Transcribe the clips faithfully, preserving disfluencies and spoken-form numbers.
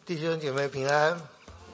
弟兄姐妹平安。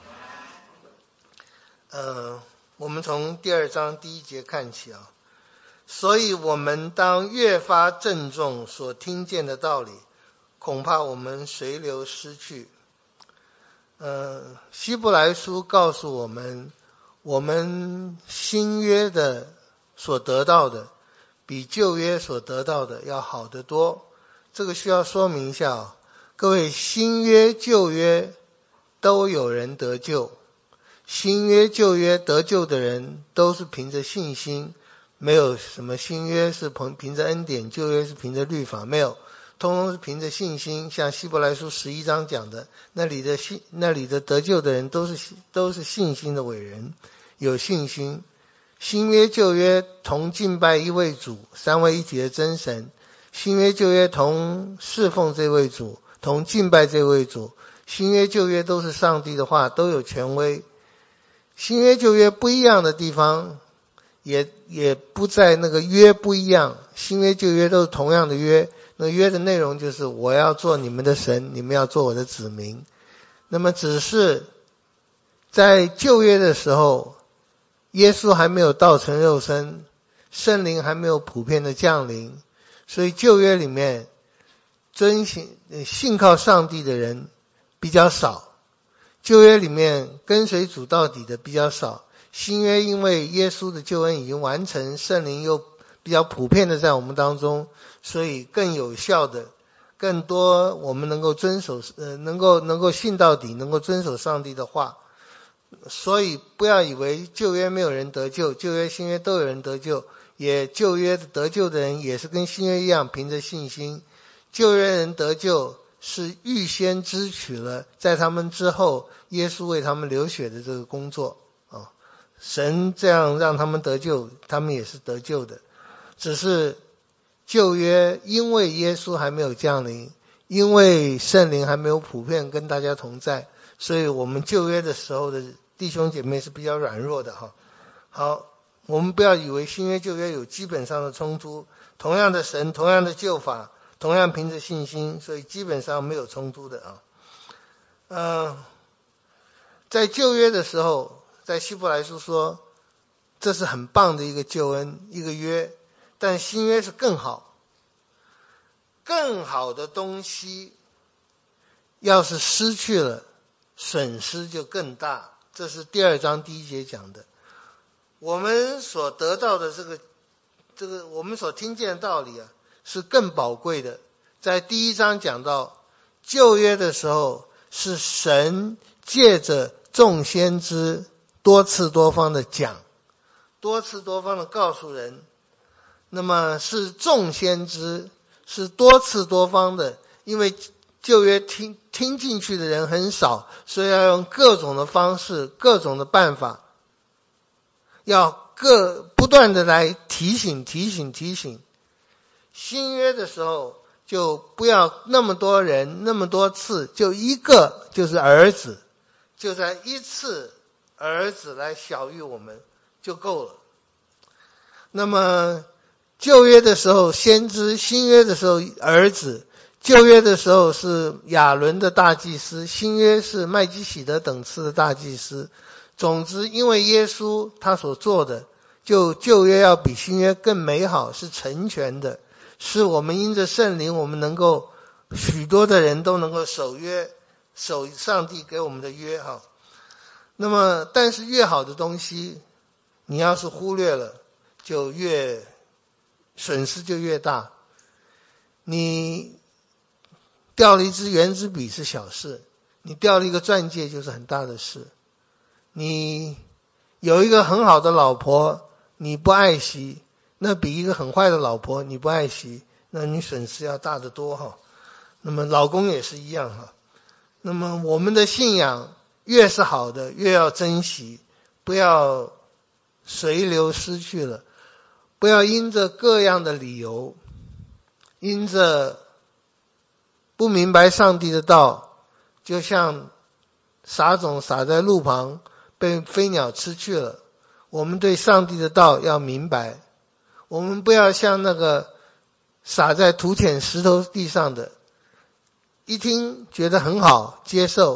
呃，我们从第二章第一节看起啊。所以我们当越发郑重所听见的道理，恐怕我们随流失去。呃，希伯来书告诉我们，我们新约的所得到的，比旧约所得到的要好得多。这个需要说明一下啊，各位，新约旧约都有人得救，新约旧约得救的人都是凭着信心，没有什么新约是凭凭着恩典，旧约是凭着律法，没有，通通是凭着信心。像希伯来书十一章讲的，那里的信那里的得救的人都是都是信心的伟人，有信心。新约旧约同敬拜一位主，三位一体的真神。新约旧约同侍奉这位主，同敬拜这位主。新约旧约都是上帝的话，都有权威。新约旧约不一样的地方，也也不在那个约不一样。新约旧约都是同样的约，那约的内容就是我要做你们的神，你们要做我的子民。那么只是在旧约的时候，耶稣还没有道成肉身，圣灵还没有普遍的降临，所以旧约里面遵信信靠上帝的人比较少，旧约里面跟随主到底的比较少。新约因为耶稣的救恩已经完成，圣灵又比较普遍的在我们当中，所以更有效的，更多我们能够遵守，呃，能够能够信到底，能够遵守上帝的话。所以不要以为旧约没有人得救，旧约新约都有人得救，也旧约得救的人也是跟新约一样凭着信心。旧约人得救是预先支取了在他们之后耶稣为他们流血的这个工作啊，神这样让他们得救，他们也是得救的。只是旧约因为耶稣还没有降临，因为圣灵还没有普遍跟大家同在，所以我们旧约的时候的弟兄姐妹是比较软弱的哈。好，我们不要以为新约旧约有基本上的冲突，同样的神，同样的救法，同样凭着信心，所以基本上没有冲突的啊。呃，在旧约的时候，在希伯来书说，这是很棒的一个救恩，一个约，但新约是更好，更好的东西，要是失去了，损失就更大。这是第二章第一节讲的。我们所得到的这个这个我们所听见的道理啊，是更宝贵的。在第一章讲到旧约的时候，是神借着众先知多次多方的讲，多次多方的告诉人。那么是众先知，是多次多方的，因为旧约听听进去的人很少，所以要用各种的方式，各种的办法，要各不断的来提醒提醒提醒。新约的时候就不要那么多人那么多次，就一个就是儿子，就在一次儿子来晓谕我们就够了。那么旧约的时候先知，新约的时候儿子，旧约的时候是亚伦的大祭司，新约是麦基洗德等次的大祭司。总之因为耶稣他所做的，就旧约要比新约更美好，是成全的，是我们因着圣灵，我们能够许多的人都能够守约，守上帝给我们的约哈。那么但是越好的东西，你要是忽略了，就越损失就越大。你掉了一支圆珠笔是小事，你掉了一个钻戒就是很大的事。你有一个很好的老婆，你不爱惜，那比一个很坏的老婆你不爱惜，那你损失要大得多哈。那么老公也是一样哈。那么我们的信仰越是好的，越要珍惜，不要随流失去了，不要因着各样的理由，因着不明白上帝的道，就像撒种撒在路旁，被飞鸟吃去了。我们对上帝的道要明白，我们不要像那个撒在土浅石头地上的，一听觉得很好接受，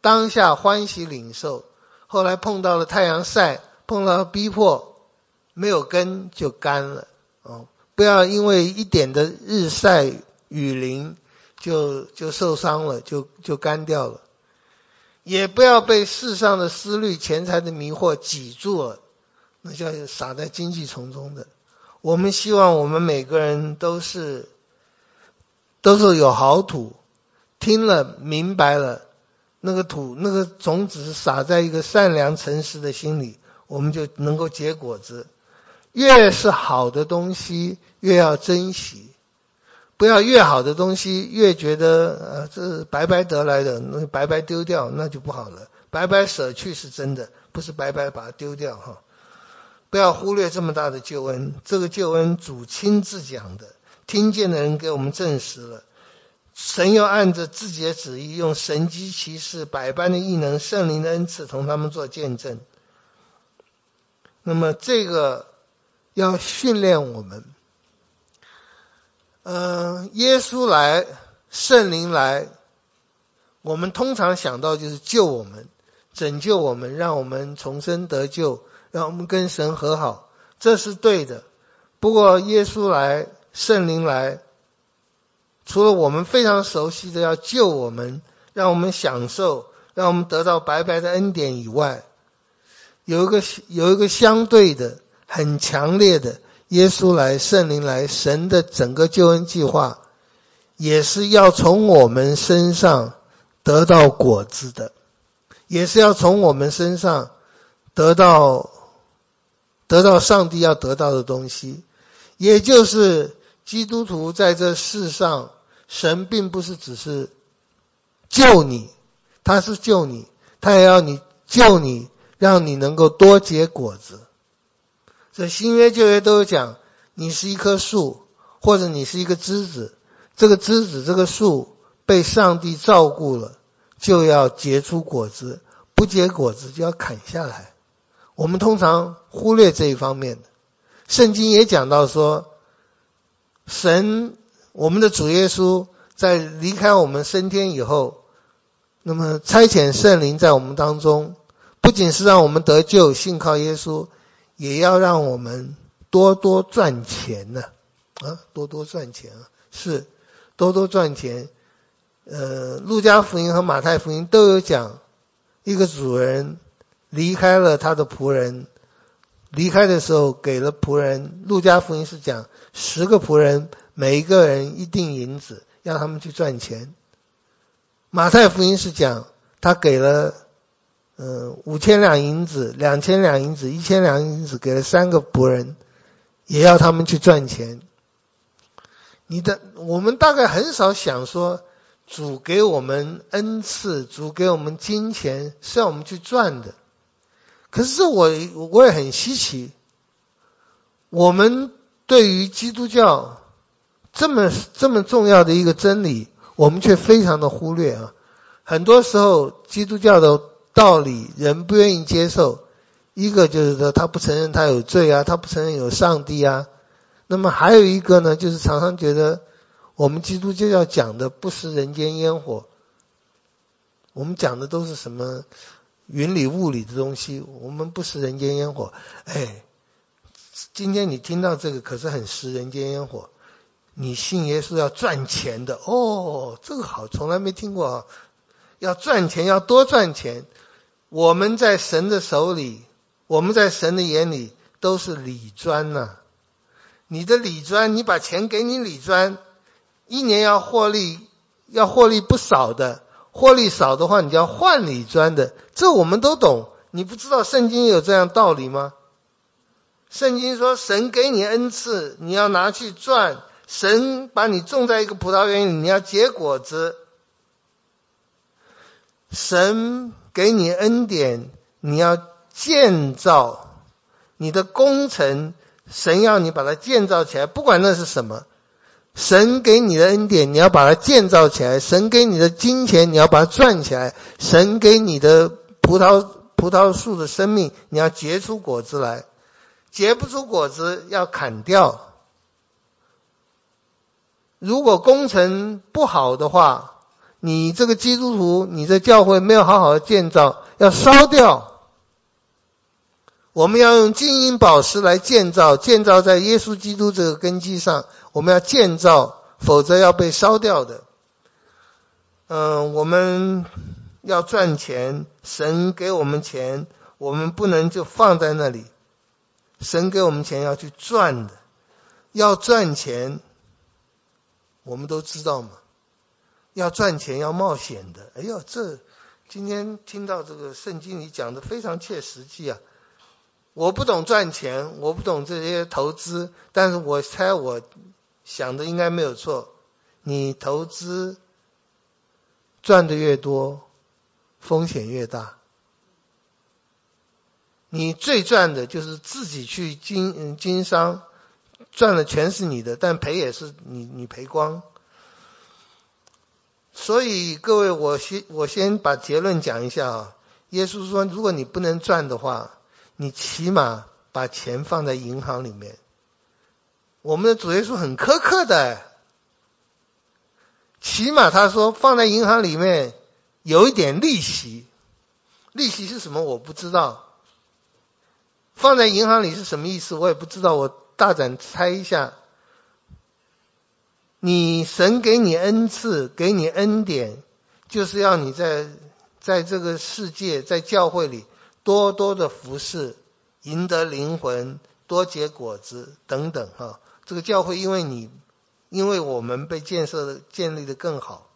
当下欢喜领受，后来碰到了太阳晒，碰到了逼迫，没有根就干了。哦，不要因为一点的日晒雨淋就就受伤了，就就干掉了。也不要被世上的思虑、钱财的迷惑挤住了，那叫撒在荆棘丛中的。我们希望我们每个人都是都是有好土，听了明白了，那个土那个种子是撒在一个善良诚实的心里，我们就能够结果子。越是好的东西越要珍惜，不要越好的东西越觉得呃这是白白得来的，那白白丢掉那就不好了。白白舍去是真的，不是白白把它丢掉哈。不要忽略这么大的救恩，这个救恩主亲自讲的，听见的人给我们证实了。神又按着自己的旨意，用神迹奇事、百般的异能、圣灵的恩赐同他们做见证。那么这个要训练我们。呃，耶稣来，圣灵来，我们通常想到就是救我们，拯救我们，让我们重生得救，让我们跟神和好，这是对的。不过耶稣来，圣灵来，除了我们非常熟悉的要救我们，让我们享受，让我们得到白白的恩典以外，有一个有一个相对的很强烈的，耶稣来，圣灵来，神的整个救恩计划也是要从我们身上得到果子的，也是要从我们身上得到得到上帝要得到的东西。也就是基督徒在这世上，神并不是只是救你，他是救你，他也要你救你，让你能够多结果子。这新约旧约都有讲，你是一棵树，或者你是一个枝子，这个枝子这个树被上帝照顾了，就要结出果子，不结果子就要砍下来。我们通常忽略这一方面的。圣经也讲到说，神我们的主耶稣在离开我们升天以后，那么差遣圣灵在我们当中，不仅是让我们得救信靠耶稣，也要让我们多多赚钱呢、啊。啊，多多赚钱啊，是多多赚钱。呃，路加福音和马太福音都有讲，一个主人离开了他的仆人，离开的时候给了仆人，路加福音是讲十个仆人，每一个人一锭银子，要他们去赚钱。马太福音是讲他给了呃五千两银子，两千两银子，一千两银子，给了三个仆人，也要他们去赚钱。你的我们大概很少想说，主给我们恩赐，主给我们金钱是要我们去赚的。可是我我也很稀奇，我们对于基督教这么这么重要的一个真理，我们却非常的忽略啊。很多时候基督教的道理人不愿意接受，一个就是说他不承认他有罪啊，他不承认有上帝啊。那么还有一个呢，就是常常觉得我们基督教讲的不食人间烟火，我们讲的都是什么云里雾里的东西，我们不食人间烟火。哎，今天你听到这个可是很食人间烟火，你信耶稣要赚钱的哦，这个好，从来没听过啊。要赚钱，要多赚钱。我们在神的手里，我们在神的眼里都是理专呐、啊。你的理专，你把钱给你理专，一年要获利，要获利不少的，获利少的话你就要换理专的，这我们都懂。你不知道圣经有这样道理吗？圣经说神给你恩赐，你要拿去赚，神把你种在一个葡萄园里，你要结果子。神给你恩典，你要建造你的工程，神要你把它建造起来，不管那是什么。神给你的恩典，你要把它建造起来；神给你的金钱，你要把它赚起来；神给你的葡萄葡萄树的生命，你要结出果子来。结不出果子要砍掉。如果工程不好的话， 你这个基督徒，你的教会没有好好的建造，要烧掉。我们要用金银宝石来建造，建造在耶稣基督这个根基上，我们要建造，否则要被烧掉的。嗯，我们要赚钱，神给我们钱，我们不能就放在那里。神给我们钱要去赚的，要赚钱，我们都知道嘛，要赚钱要冒险的。哎呦，这今天听到这个圣经里讲的非常切实际啊。我不懂赚钱，我不懂这些投资，但是我猜我想的应该没有错。你投资赚的越多，风险越大。你最赚的就是自己去经嗯经商，赚了全是你的，但赔也是你你赔光。所以各位，我先我先把结论讲一下啊。耶稣说，如果你不能赚的话，你起码把钱放在银行里面。我们的主耶稣很苛刻的，起码他说放在银行里面有一点利息。利息是什么我不知道，放在银行里是什么意思我也不知道，我大胆猜一下。你神给你恩赐，给你恩典，就是要你在在这个世界，在教会里多多的服侍，赢得灵魂，多结果子等等哈。这个教会因为你因为我们被建设的建立的更好。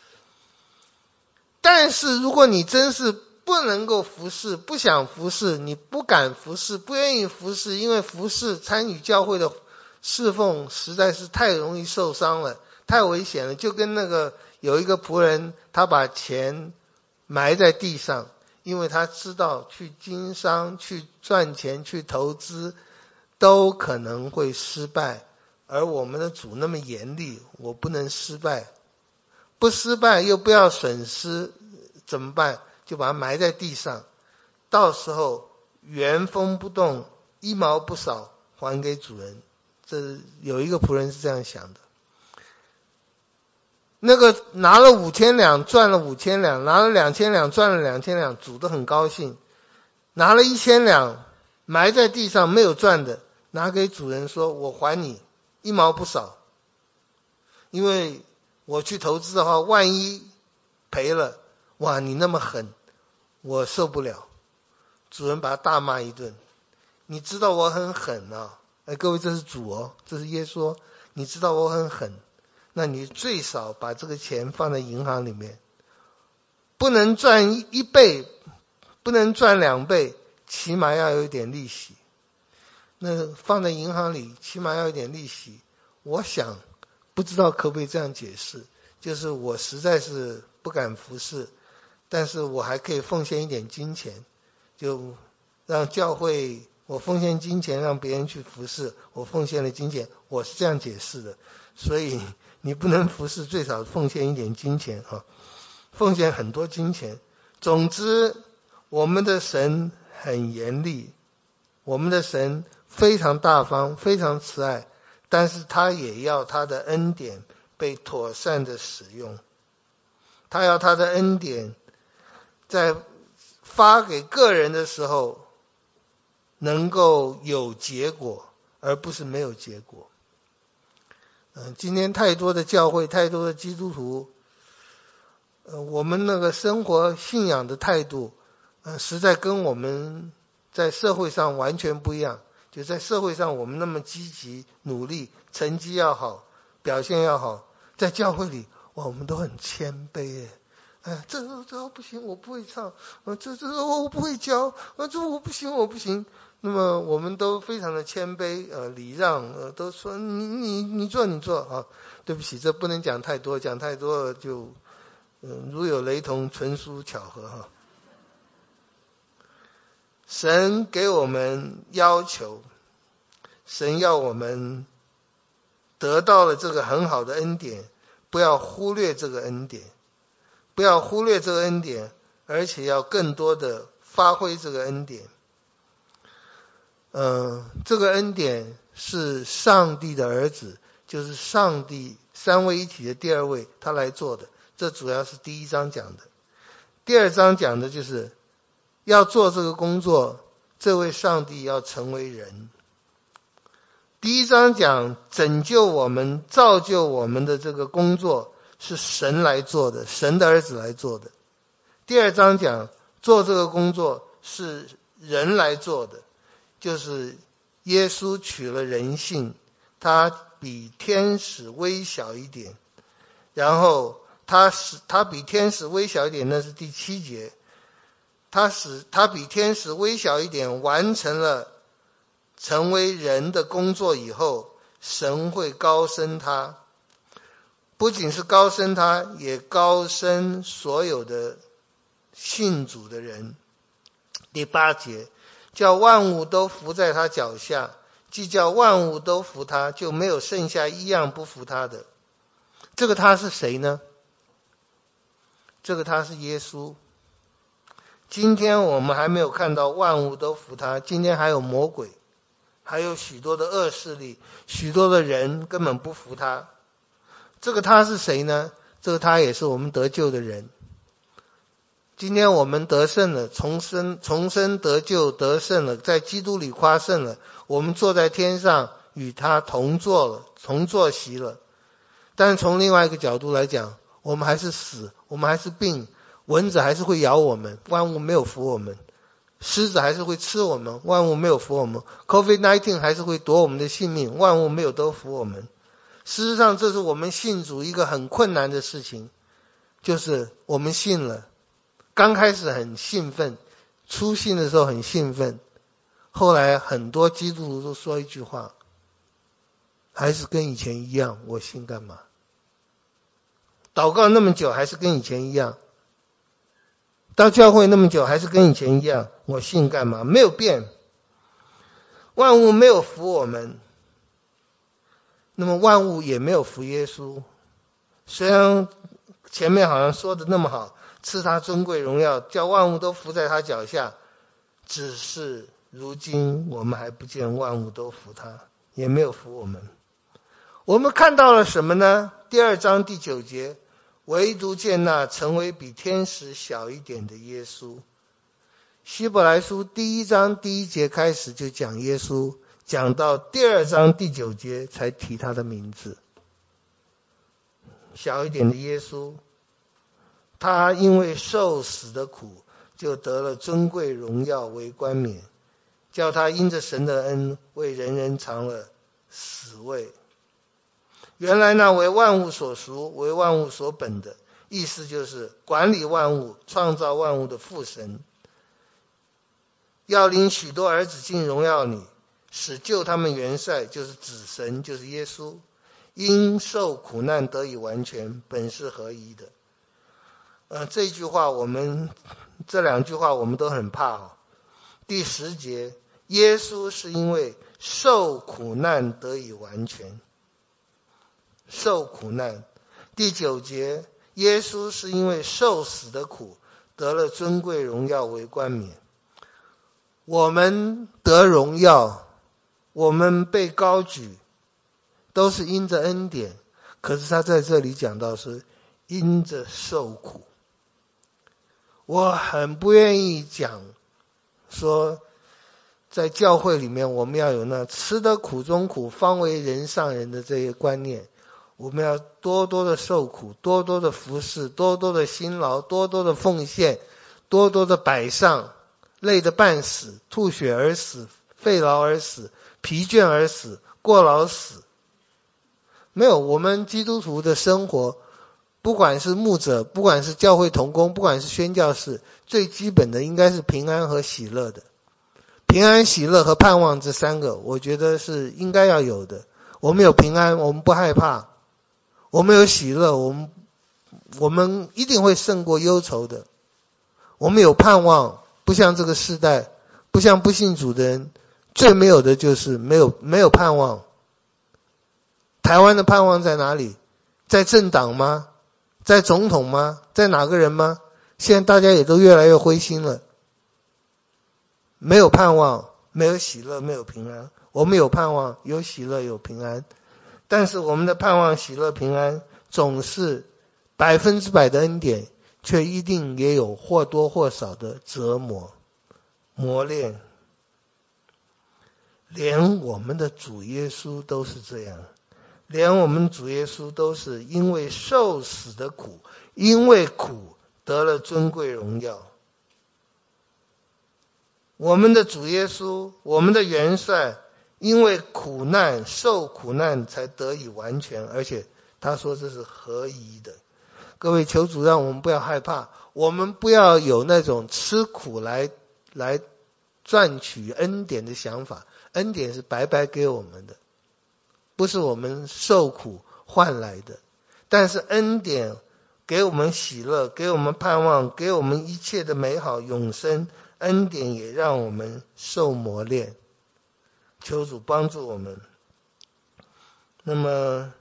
但是如果你真是不能够服侍，不想服侍，你不敢服侍，不愿意服侍，因为服侍参与教会的侍奉实在是太容易受伤了，太危险了。就跟那个有一个仆人，他把钱埋在地上，因为他知道去经商，去赚钱，去投资都可能会失败，而我们的主那么严厉，我不能失败，不失败又不要损失怎么办？就把它埋在地上，到时候原封不动，一毛不少还给主人。这有一个仆人是这样想的。那个拿了五千两赚了五千两，拿了两千两赚了两千两，主都很高兴。拿了一千两埋在地上没有赚的，拿给主人说，我还你一毛不少，因为我去投资的话，万一赔了，哇，你那么狠，我受不了。主人把他大骂一顿，你知道我很狠啊。哎，各位，这是主哦，这是耶稣，你知道我很狠，那你最少把这个钱放在银行里面，不能赚一倍，不能赚两倍，起码要有一点利息。那放在银行里起码要有一点利息，我想不知道可不可以这样解释，就是我实在是不敢服侍，但是我还可以奉献一点金钱，就让教会，我奉献金钱让别人去服侍，我奉献了金钱，我是这样解释的。所以你不能服侍，最少奉献一点金钱啊，奉献很多金钱。总之，我们的神很严厉，我们的神非常大方，非常慈爱，但是他也要他的恩典被妥善的使用。他要他的恩典在发给个人的时候能够有结果，而不是没有结果。嗯，今天太多的教会，太多的基督徒，呃，我们那个生活信仰的态度，呃，实在跟我们在社会上完全不一样。就在社会上我们那么积极努力，成绩要好，表现要好，在教会里，哇，我们都很谦卑耶。哎，这这不行，我不会唱，呃，这这我不会教，呃，这我不行，我不行。那么我们都非常的谦卑，呃，礼让，呃，都说你你你做你做啊。对不起，这不能讲太多，讲太多就，嗯、呃，如有雷同，纯属巧合哈。神给我们要求，神要我们得到了这个很好的恩典，不要忽略这个恩典。不要忽略这个恩典，而且要更多的发挥这个恩典。嗯，这个恩典是上帝的儿子，就是上帝三位一体的第二位，他来做的。 这主要是第一章讲的。第二章讲的就是要做这个工作，这位上帝要成为人。第一章讲拯救我们、造就我们的这个工作是神来做的，神的儿子来做的。第二章讲做这个工作是人来做的，就是耶稣取了人性，他比天使微小一点，然后他使他比天使微小一点，那是第七节，他使他比天使微小一点，完成了成为人的工作以后，神会高升他，不仅是高升他，也高升所有的信主的人。第八节，叫万物都服在他脚下，既叫万物都服他，就没有剩下一样不服他的。这个他是谁呢？这个他是耶稣。今天我们还没有看到万物都服他，今天还有魔鬼，还有许多的恶势力，许多的人根本不服他。这个他是谁呢？这个他也是我们得救的人。今天我们得胜了，重生重生得救得胜了，在基督里夸胜了，我们坐在天上与他同坐了，同坐席了。但是从另外一个角度来讲，我们还是死，我们还是病，蚊子还是会咬我们，万物没有服我们，狮子还是会吃我们，万物没有服我们， COVID 十九 还是会夺我们的性命，万物没有都服我们。事实上这是我们信主一个很困难的事情，就是我们信了，刚开始很兴奋，初信的时候很兴奋，后来很多基督徒都说一句话，还是跟以前一样，我信干嘛？祷告那么久还是跟以前一样，到教会那么久还是跟以前一样，我信干嘛？没有变，万物没有服我们，那么万物也没有服耶稣。虽然前面好像说的那么好，赐他尊贵荣耀，叫万物都服在他脚下，只是如今我们还不见万物都服他，也没有服我们。我们看到了什么呢？第二章第九节，唯独见那成为比天使小一点的耶稣。希伯来书第一章第一节开始就讲耶稣，讲到第二章第九节才提他的名字。小一点的耶稣，他因为受死的苦，就得了尊贵荣耀为冠冕，叫他因着神的恩，为人人尝了死味。原来那为万物所属，为万物所本的，意思就是管理万物、创造万物的父神，要领许多儿子进荣耀里，使救他们元帅，就是子神，就是耶稣，因受苦难得以完全，本是合宜的。呃，这句话我们这两句话我们都很怕哦。第十节，耶稣是因为受苦难得以完全，受苦难。第九节，耶稣是因为受死的苦，得了尊贵荣耀为冠冕。我们得荣耀，我们被高举，都是因着恩典，可是他在这里讲到是因着受苦。我很不愿意讲说在教会里面我们要有那吃得苦中苦，方为人上人的这些观念，我们要多多的受苦，多多的服侍，多多的辛劳，多多的奉献，多多的摆上，累得半死，吐血而死，费劳而死，疲倦而死，过劳死。没有，我们基督徒的生活，不管是牧者，不管是教会同工，不管是宣教士，最基本的应该是平安和喜乐的。平安、喜乐和盼望这三个，我觉得是应该要有的。我们有平安，我们不害怕；我们有喜乐，我们我们一定会胜过忧愁的。我们有盼望，不像这个世代，不像不信主的人，最没有的就是没有没有盼望。台湾的盼望在哪里？在政党吗？在总统吗？在哪个人吗？现在大家也都越来越灰心了。没有盼望，没有喜乐，没有平安。我们有盼望，有喜乐，有平安。但是我们的盼望、喜乐、平安总是百分之百的恩典，却一定也有或多或少的折磨、磨练。连我们的主耶稣都是这样，连我们主耶稣都是因为受死的苦，因为苦得了尊贵荣耀。我们的主耶稣，我们的元帅，因为苦难受苦难才得以完全，而且他说这是合宜的。各位，求主让我们不要害怕，我们不要有那种吃苦来来赚取恩典的想法。恩典是白白给我们的，不是我们受苦换来的。但是恩典给我们喜乐，给我们盼望，给我们一切的美好永生。恩典也让我们受磨练，求主帮助我们。那么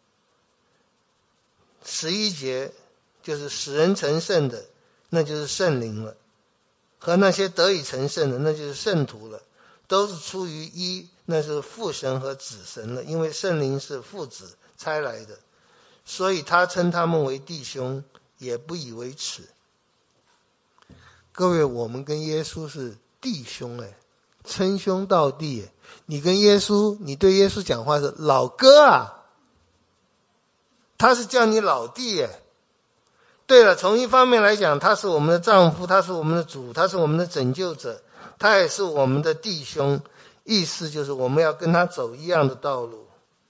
十一节就是使人成圣的，那就是圣灵了，和那些得以成圣的，那就是圣徒了，都是出于一，那是父神和子神了，因为圣灵是父子差来的，所以他称他们为弟兄，也不以为耻。各位，我们跟耶稣是弟兄哎，称兄道弟哎。你跟耶稣，你对耶稣讲话是老哥啊，他是叫你老弟哎。对了，从一方面来讲，他是我们的丈夫，他是我们的主，他是我们的拯救者，他也是我们的弟兄，意思就是我们要跟他走一样的道路。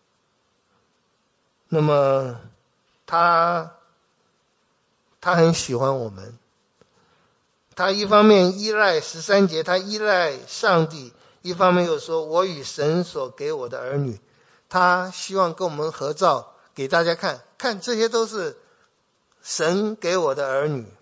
那么他他很喜欢我们，他一方面依赖十三节，他依赖上帝，一方面又说我与神所给我的儿女，他希望跟我们合照，给大家看看，这些都是神给我的儿女。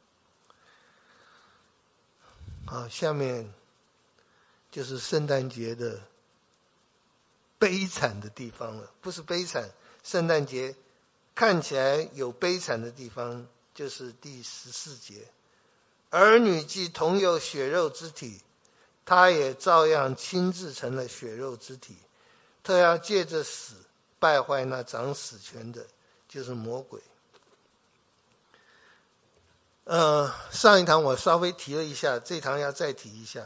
好，下面就是圣诞节的悲惨的地方了，不是悲惨，圣诞节看起来有悲惨的地方，就是第十四节。儿女既同有血肉之体，他也照样亲自成了血肉之体，特要借着死败坏那掌死权的，就是魔鬼。呃，上一堂我稍微提了一下，这堂要再提一下。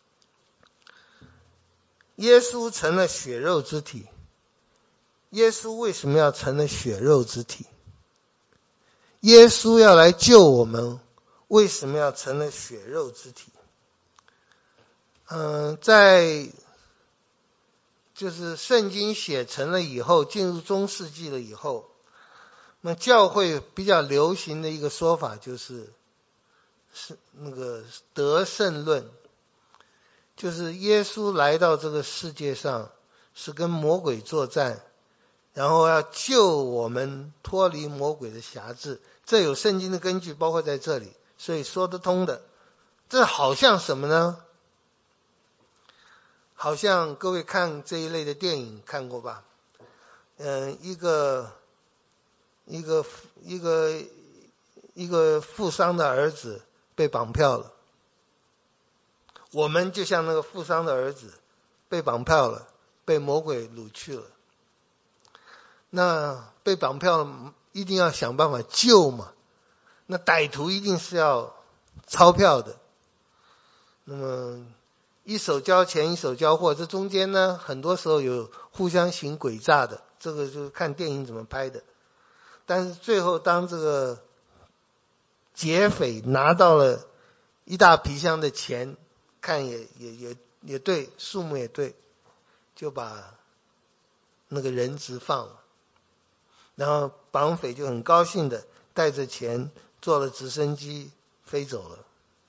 耶稣成了血肉之体，耶稣为什么要成了血肉之体？耶稣要来救我们，为什么要成了血肉之体？嗯、呃，在就是圣经写成了以后，进入中世纪了以后，那教会比较流行的一个说法就是是那个得胜论，就是耶稣来到这个世界上是跟魔鬼作战，然后要救我们脱离魔鬼的辖制，这有圣经的根据，包括在这里，所以说得通的。这好像什么呢？好像各位看这一类的电影看过吧？嗯，一个一个一个一个富商的儿子被绑票了，我们就像那个富商的儿子被绑票了，被魔鬼掳去了。那被绑票了，一定要想办法救嘛，那歹徒一定是要钞票的，那么一手交钱一手交货，这中间呢很多时候有互相行诡诈的，这个就是看电影怎么拍的。但是最后当这个劫匪拿到了一大皮箱的钱，看也也也也对，数目也对，就把那个人质放了，然后绑匪就很高兴的带着钱坐了直升机飞走了。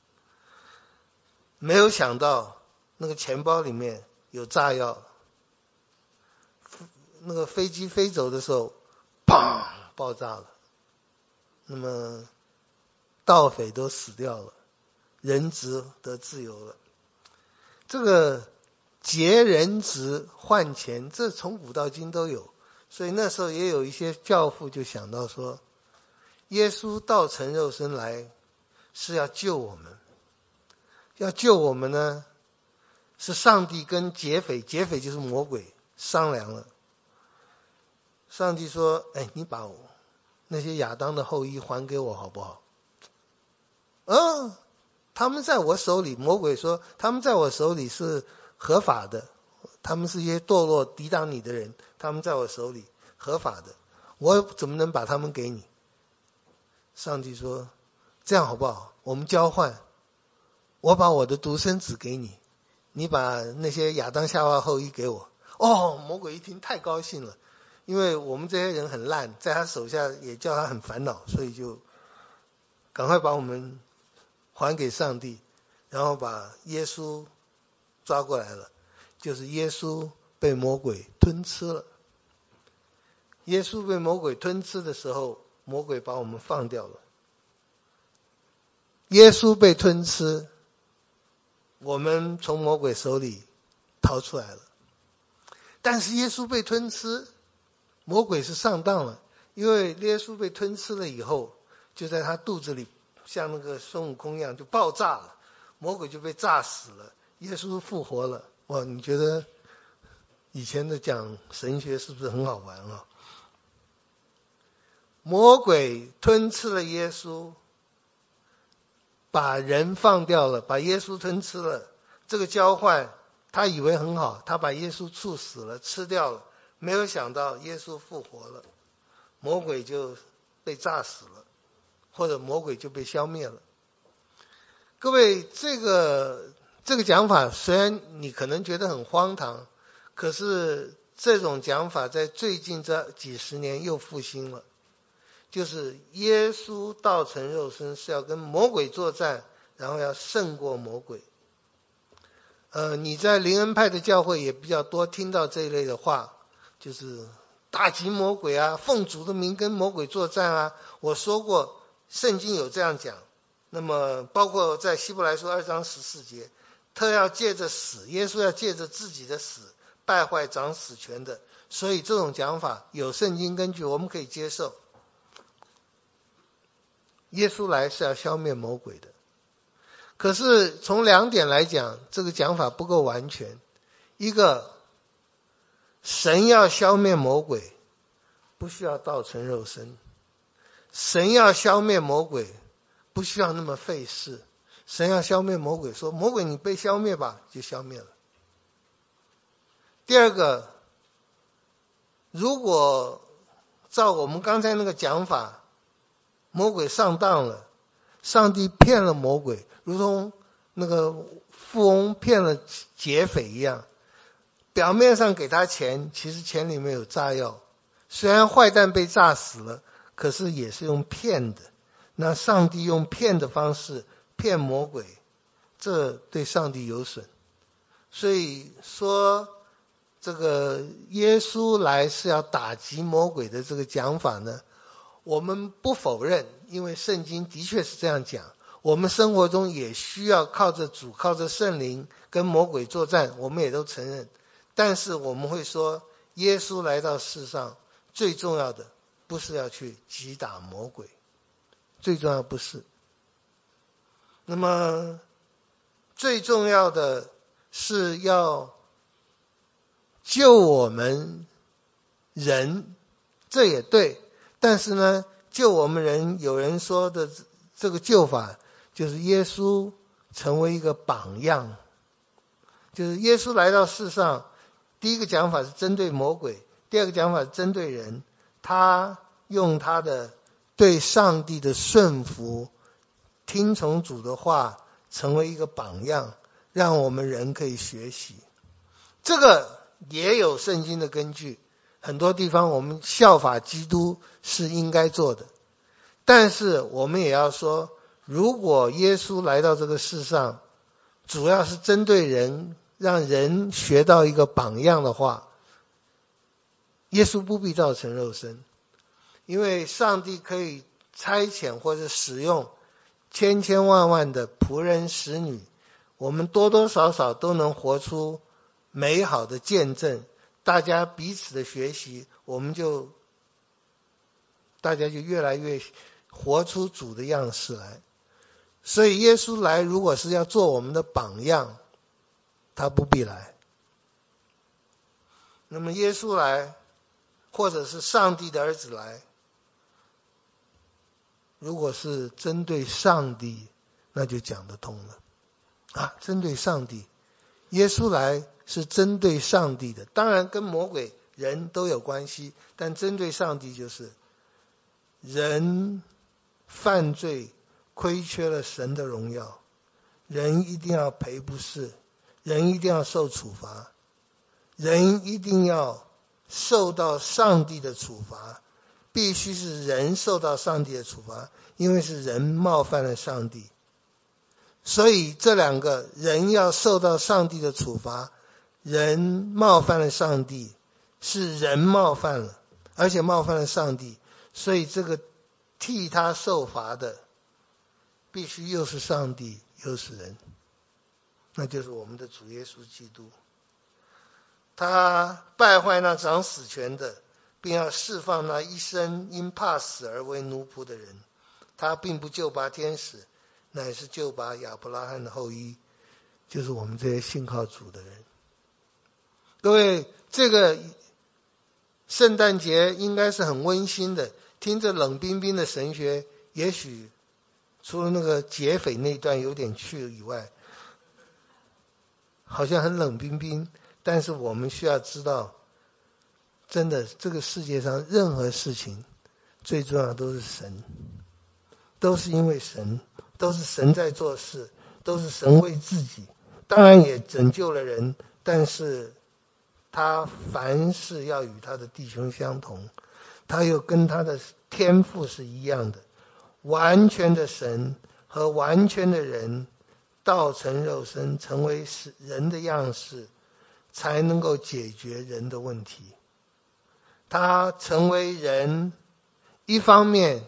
没有想到那个钱包里面有炸药，那个飞机飞走的时候砰爆炸了，那么盗匪都死掉了，人质得自由了。这个劫人质换钱，这从古到今都有，所以那时候也有一些教父就想到说，耶稣道成肉身来是要救我们，要救我们呢，是上帝跟劫匪，劫匪就是魔鬼商量了。上帝说：“哎，你把我那些亚当的后裔还给我好不好？嗯，他们在我手里，魔鬼说他们在我手里是合法的，他们是一些堕落抵挡你的人，他们在我手里合法的，我怎么能把他们给你？上帝说这样好不好？我们交换，我把我的独生子给你，你把那些亚当夏娃后裔给我。哦，魔鬼一听太高兴了，因为我们这些人很烂，在他手下也叫他很烦恼，所以就赶快把我们还给上帝，然后把耶稣抓过来了，就是耶稣被魔鬼吞吃了。耶稣被魔鬼吞吃的时候，魔鬼把我们放掉了。耶稣被吞吃，我们从魔鬼手里逃出来了。但是耶稣被吞吃，魔鬼是上当了，因为耶稣被吞吃了以后，就在他肚子里像那个孙悟空一样就爆炸了，魔鬼就被炸死了，耶稣复活了。哇，你觉得以前的讲神学是不是很好玩啊？魔鬼吞吃了耶稣，把人放掉了，把耶稣吞吃了，这个交换他以为很好，他把耶稣处死了，吃掉了，没有想到耶稣复活了，魔鬼就被炸死了，或者魔鬼就被消灭了。各位，这个这个讲法虽然你可能觉得很荒唐，可是这种讲法在最近这几十年又复兴了，就是耶稣道成肉身是要跟魔鬼作战，然后要胜过魔鬼。呃，你在灵恩派的教会也比较多听到这一类的话，就是打击魔鬼啊，奉主的名跟魔鬼作战啊。我说过圣经有这样讲，那么包括在希伯来书二章十四节，特要借着死，耶稣要借着自己的死败坏掌死权的，所以这种讲法有圣经根据，我们可以接受。耶稣来是要消灭魔鬼的，可是从两点来讲，这个讲法不够完全。一个，神要消灭魔鬼，不需要道成肉身；神要消灭魔鬼，不需要那么费事。神要消灭魔鬼，说魔鬼你被消灭吧，就消灭了。第二个，如果照我们刚才那个讲法，魔鬼上当了，上帝骗了魔鬼，如同那个富翁骗了劫匪一样，表面上给他钱，其实钱里面有炸药，虽然坏蛋被炸死了，可是也是用骗的。那上帝用骗的方式骗魔鬼，这对上帝有损。所以说这个耶稣来是要打击魔鬼的这个讲法呢，我们不否认，因为圣经的确是这样讲，我们生活中也需要靠着主，靠着圣灵跟魔鬼作战，我们也都承认。但是我们会说，耶稣来到世上最重要的不是要去击打魔鬼，最重要不是。那么最重要的是要救我们人，这也对。但是呢，救我们人，有人说的这个救法就是耶稣成为一个榜样，就是耶稣来到世上，第一个讲法是针对魔鬼，第二个讲法是针对人，他用他的对上帝的顺服，听从主的话，成为一个榜样，让我们人可以学习。这个也有圣经的根据，很多地方我们效法基督是应该做的。但是我们也要说，如果耶稣来到这个世上，主要是针对人，让人学到一个榜样的话，耶稣不必造成肉身，因为上帝可以差遣或者使用千千万万的仆人使女，我们多多少少都能活出美好的见证，大家彼此的学习，我们就大家就越来越活出主的样式来。所以耶稣来如果是要做我们的榜样，他不必来。那么耶稣来，或者是上帝的儿子来， 如果是针对上帝，那就讲得通了啊！针对上帝，耶稣来是针对上帝的，当然跟魔鬼人都有关系，但针对上帝就是人犯罪亏缺了神的荣耀，人一定要赔不是，人一定要受处罚，人一定要受到上帝的处罚，必须是人受到上帝的处罚，因为是人冒犯了上帝。所以这两个人要受到上帝的处罚，人冒犯了上帝，是人冒犯了，而且冒犯了上帝，所以这个替他受罚的必须又是上帝又是人，那就是我们的主耶稣基督。他败坏那掌死权的，并要释放那一生因怕死而为奴仆的人。他并不救拔天使，乃是救拔亚伯拉罕的后裔，就是我们这些信靠主的人。各位，这个圣诞节应该是很温馨的，听着冷冰冰的神学，也许除了那个劫匪那段有点趣以外，好像很冷冰冰。但是我们需要知道，真的这个世界上任何事情最重要的都是神，都是因为神，都是神在做事，都是神为自己，当然也拯救了人，但是他凡事要与他的弟兄相同，他又跟他的天父是一样的，完全的神和完全的人道成肉身，成为人的样式，才能够解决人的问题。他成为人，一方面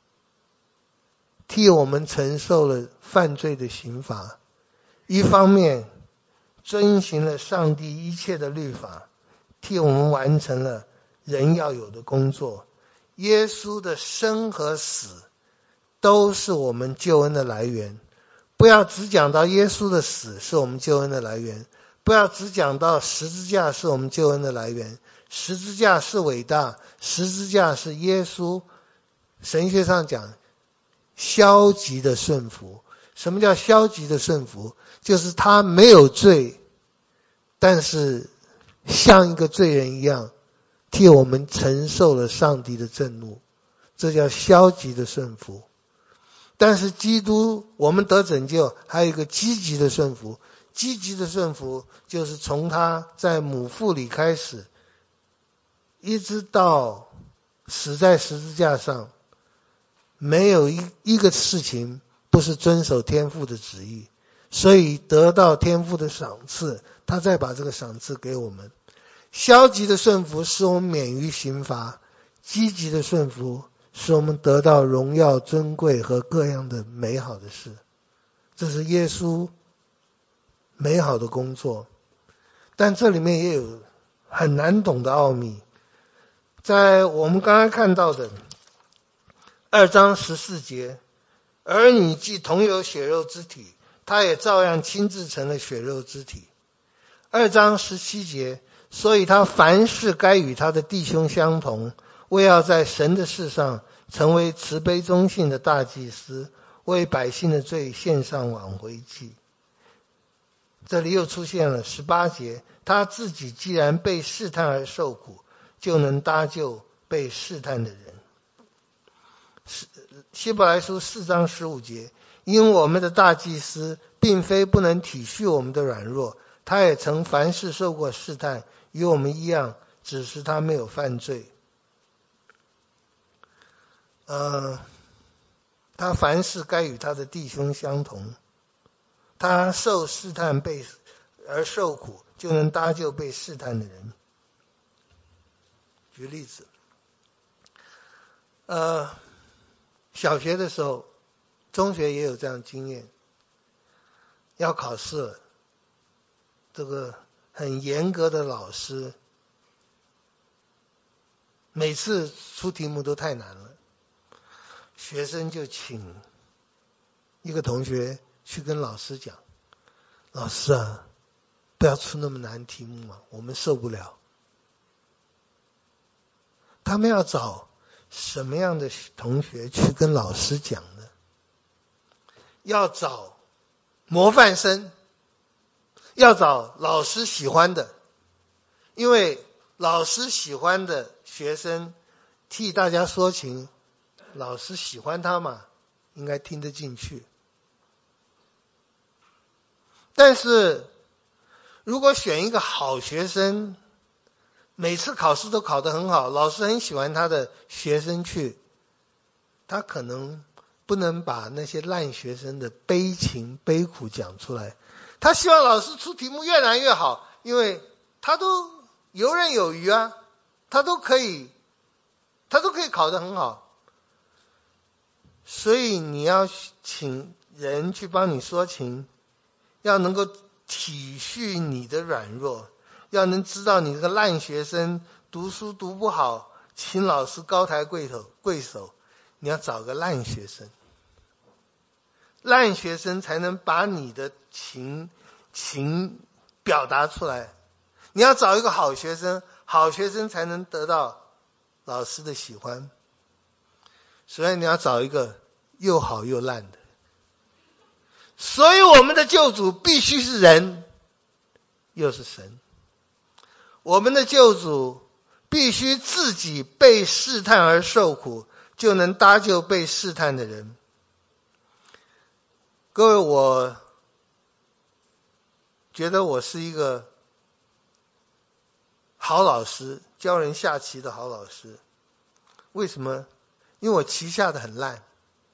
替我们承受了犯罪的刑罚，一方面遵行了上帝一切的律法，替我们完成了人要有的工作。耶稣的生和死都是我们救恩的来源，不要只讲到耶稣的死是我们救恩的来源，不要只讲到十字架是我们救恩的来源。十字架是伟大，十字架是耶稣神学上讲消极的顺服。什么叫消极的顺服？就是他没有罪，但是像一个罪人一样替我们承受了上帝的震怒，这叫消极的顺服。但是基督我们得拯救还有一个积极的顺服，积极的顺服就是从他在母腹里开始，一直到死在十字架上，没有一一个事情不是遵守天父的旨意，所以得到天父的赏赐，他再把这个赏赐给我们。消极的顺服使我们免于刑罚，积极的顺服使我们得到荣耀尊贵和各样的美好的事。这是耶稣美好的工作，但这里面也有很难懂的奥秘。在我们刚刚看到的二章十四节，儿女既同有血肉之体，他也照样亲自成了血肉之体。二章十七节，所以他凡事该与他的弟兄相同，为要在神的事上成为慈悲忠信的大祭司，为百姓的罪献上挽回祭。这里又出现了十八节，他自己既然被试探而受苦，就能搭救被试探的人。希伯来书四章十五节，因我们的大祭司并非不能体恤我们的软弱，他也曾凡事受过试探，与我们一样，只是他没有犯罪。呃，他凡事该与他的弟兄相同，他受试探被而受苦，就能搭救被试探的人。举例子，呃，小学的时候，中学也有这样经验，要考试了，这个很严格的老师，每次出题目都太难了，学生就请一个同学去跟老师讲，老师啊，不要出那么难题目嘛，我们受不了。他们要找什么样的同学去跟老师讲呢？要找模范生，要找老师喜欢的，因为老师喜欢的学生替大家说情，老师喜欢他嘛，应该听得进去。但是如果选一个好学生，每次考试都考得很好，老师很喜欢他的学生去，他可能不能把那些烂学生的悲情悲苦讲出来。他希望老师出题目越难越好，因为他都游刃有余啊，他都可以他都可以考得很好。所以你要请人去帮你说情，要能够体恤你的软弱，要能知道你这个烂学生读书读不好，请老师高抬贵手贵手，你要找个烂学生，烂学生才能把你的情情表达出来。你要找一个好学生，好学生才能得到老师的喜欢。所以你要找一个又好又烂的。所以我们的救主必须是人，又是神。我们的救主必须自己被试探而受苦，就能搭救被试探的人。各位，我觉得我是一个好老师，教人下棋的好老师。为什么？因为我棋下的很烂。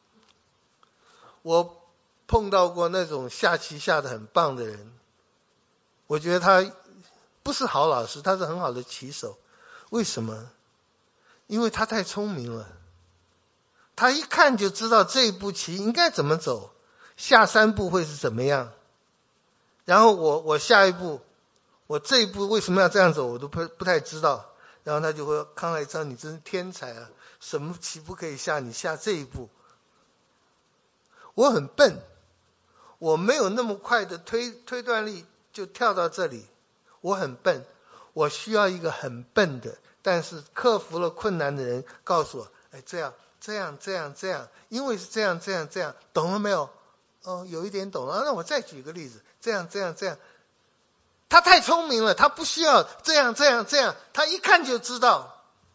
我碰到过那种下棋下的很棒的人，我觉得他不是好老师，他是很好的棋手。为什么？因为他太聪明了，他一看就知道这一步棋应该怎么走，下三步会是怎么样。然后我我下一步，我这一步为什么要这样走，我都不不太知道。然后他就会，康来章，你真是天才啊！什么棋不可以下，你下这一步。我很笨，我没有那么快的推推断力就跳到这里，我很笨，我需要一个很笨的，但是克服了困难的人告诉我，哎，这样这样这样这样，因为是这样这样这样，懂了没有？哦，有一点懂了。那我再举个例子，这样这样这样。他太聪明了，他不需要这样这样这样，他一看就知道。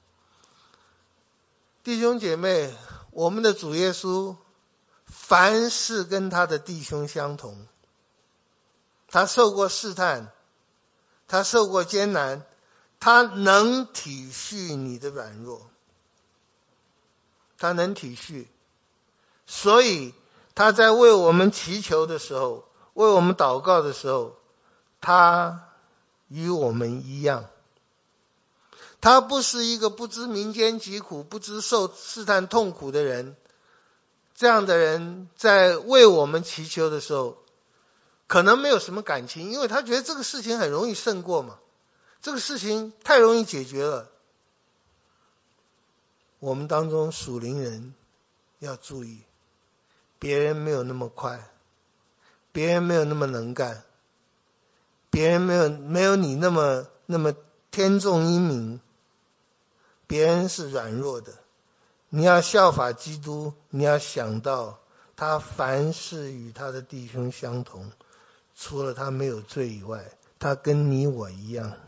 弟兄姐妹，我们的主耶稣凡事跟他的弟兄相同，他受过试探，他受过艰难，他能体恤你的软弱，他能体恤。所以他在为我们祈求的时候，为我们祷告的时候，他与我们一样。他不是一个不知民间疾苦，不知受试探痛苦的人。这样的人在为我们祈求的时候，可能没有什么感情，因为他觉得这个事情很容易胜过嘛，这个事情太容易解决了。我们当中属灵人要注意，别人没有那么快，别人没有那么能干，别人没有没有你那么那么天纵英明，别人是软弱的。你要效法基督，你要想到他凡事与他的弟兄相同，除了他没有罪以外，他跟你我一样。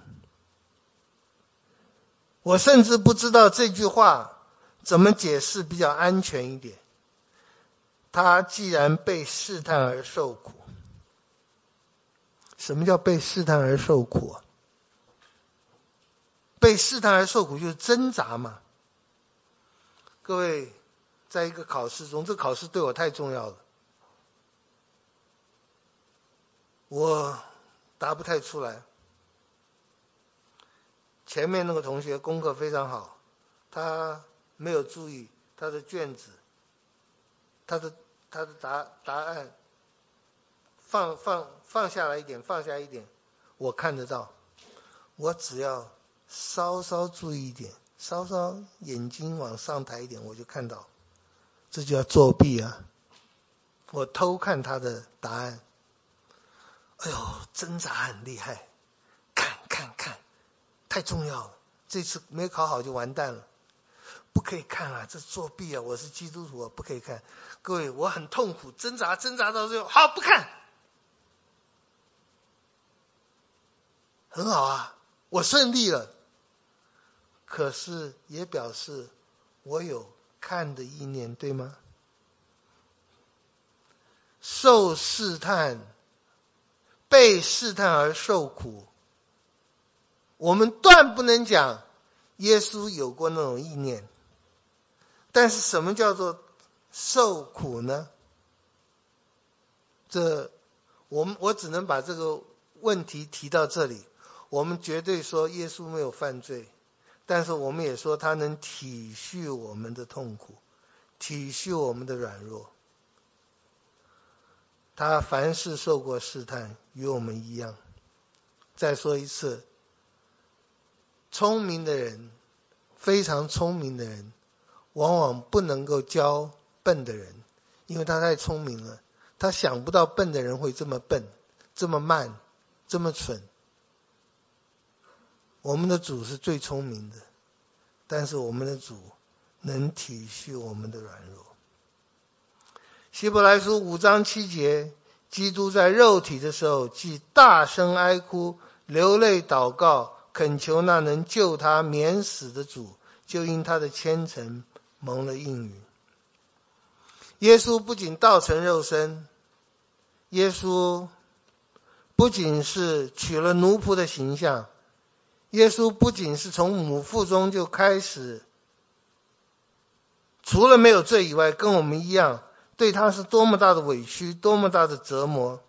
我甚至不知道这句话怎么解释比较安全一点。他既然被试探而受苦，什么叫被试探而受苦啊？被试探而受苦就是挣扎嘛。各位，在一个考试中，这考试对我太重要了，我答不太出来。前面那个同学功课非常好，他没有注意他的卷子，他的他的答答案放放放下来一点，放下一点，我看得到。我只要稍稍注意一点，稍稍眼睛往上抬一点，我就看到，这就叫作弊啊！我偷看他的答案，哎呦，挣扎很厉害，看看看，太重要了，这次没考好就完蛋了。 不可以看啊，这作弊啊，我是基督徒啊，不可以看。各位，我很痛苦，挣扎挣扎到最后，好，不看。很好啊，我胜利了。可是也表示我有看的意念，对吗？受试探，被试探而受苦，我们断不能讲耶稣有过那种意念。但是什么叫做受苦呢？这我们我只能把这个问题提到这里。我们绝对说耶稣没有犯罪，但是我们也说他能体恤我们的痛苦，体恤我们的软弱。他凡事受过试探，与我们一样。再说一次，聪明的人，非常聪明的人，往往不能够教笨的人，因为他太聪明了，他想不到笨的人会这么笨，这么慢，这么蠢。我们的主是最聪明的，但是我们的主能体恤我们的软弱。希伯来书五章七节，基督在肉体的时候，既大声哀哭，流泪祷告，恳求那能救他免死的主，就因他的虔诚蒙了应允。耶稣不仅道成肉身，耶稣不仅是取了奴仆的形象，耶稣不仅是从母腹中就开始，除了没有罪以外，跟我们一样，对他是多么大的委屈，多么大的折磨。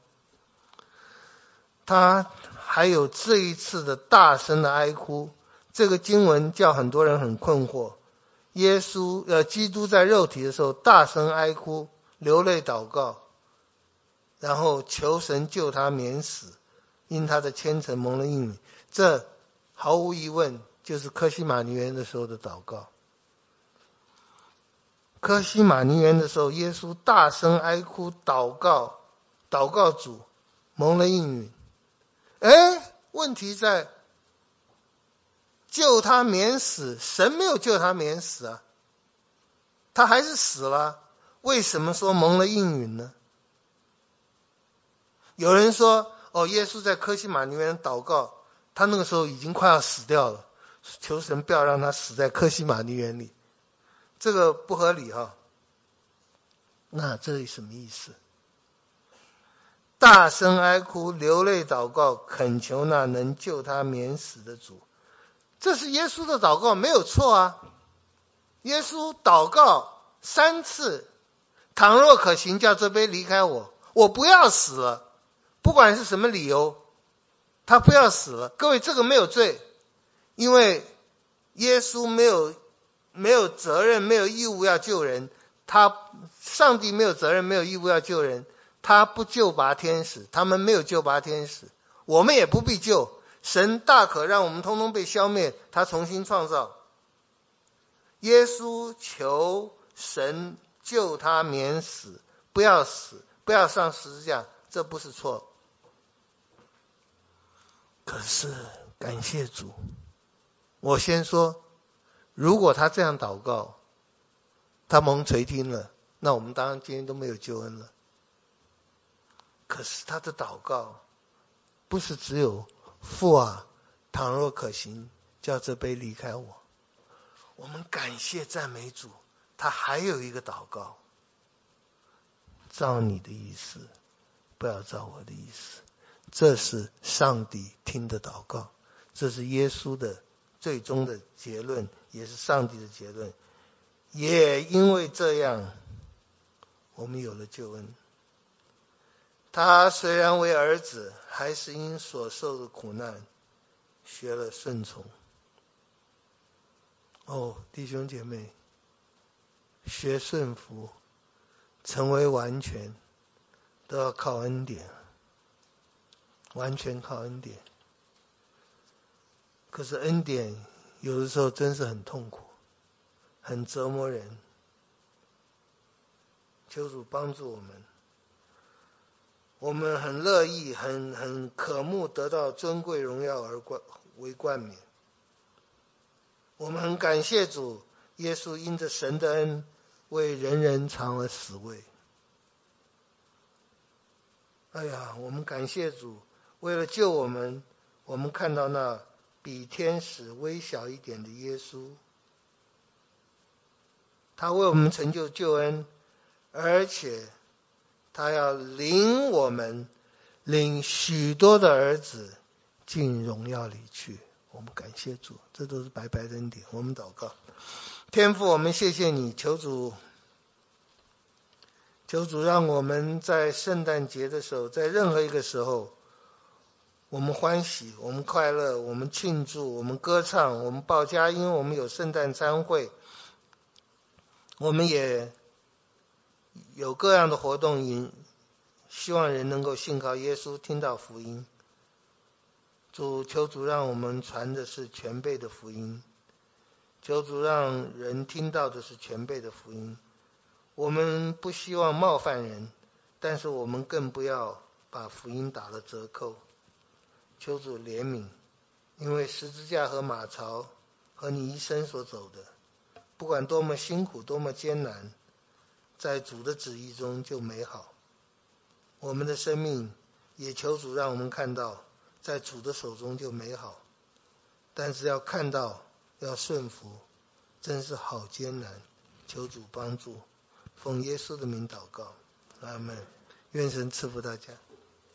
他还有这一次的大声的哀哭，这个经文叫很多人很困惑。耶稣呃，基督在肉体的时候大声哀哭，流泪祷告，然后求神救他免死，因他的虔诚蒙了应允。这毫无疑问就是客西马尼园的时候的祷告。客西马尼园的时候，耶稣大声哀哭祷告，祷告主蒙了应允。哎，问题在救他免死，神没有救他免死啊，他还是死了。为什么说蒙了应允呢？有人说，哦，耶稣在客西马尼园祷告，他那个时候已经快要死掉了，求神不要让他死在客西马尼园里，这个不合理哈。那这里什么意思？大声哀哭，流泪祷告，恳求那能救他免死的主，这是耶稣的祷告，没有错啊。耶稣祷告三次，倘若可行，叫这杯离开我，我不要死了，不管是什么理由，他不要死了。各位，这个没有罪，因为耶稣没有没有责任，没有义务要救人，他上帝没有责任，没有义务要救人，他不救拔天使，他们没有救拔天使，我们也不必救。神大可让我们通通被消灭，他重新创造。耶稣求神救他免死，不要死，不要上十字架，这不是错。可是感谢主，我先说，如果他这样祷告，他蒙垂听了，那我们当然今天都没有救恩了。可是他的祷告不是只有父啊，倘若可行，叫这杯离开我。我们感谢赞美主，他还有一个祷告，照你的意思，不要照我的意思。这是上帝听的祷告，这是耶稣的最终的结论，也是上帝的结论。也因为这样，我们有了救恩。他虽然为儿子，还是因所受的苦难学了顺从。哦，弟兄姐妹，学顺服，成为完全，都要靠恩典，完全靠恩典。可是恩典有的时候真是很痛苦，很折磨人。求主帮助我们。我们很乐意，很很渴慕得到尊贵荣耀而冠为冠冕。我们很感谢主， 耶稣因着神的恩，为人人尝了死味。哎呀，我们感谢主，为了救我们，我们看到那比天使微小一点的耶稣，他为我们成就救恩，而且他要领我们，领许多的儿子进荣耀里去。我们感谢主，这都是白白的恩典。我们祷告，天父，我们谢谢你，求主求主让我们在圣诞节的时候，在任何一个时候，我们欢喜，我们快乐，我们庆祝，我们歌唱，我们报佳音，我们有圣诞餐会，我们也有各样的活动，希望人能够信靠耶稣，听到福音。主，求主让我们传的是全备的福音，求主让人听到的是全备的福音。我们不希望冒犯人，但是我们更不要把福音打了折扣。求主怜悯，因为十字架和马槽和你一生所走的，不管多么辛苦多么艰难，在主的旨意中就美好。我们的生命也求主让我们看到，在主的手中就美好，但是要看到，要顺服，真是好艰难。求主帮助，奉耶稣的名祷告，阿们。愿神赐福大家。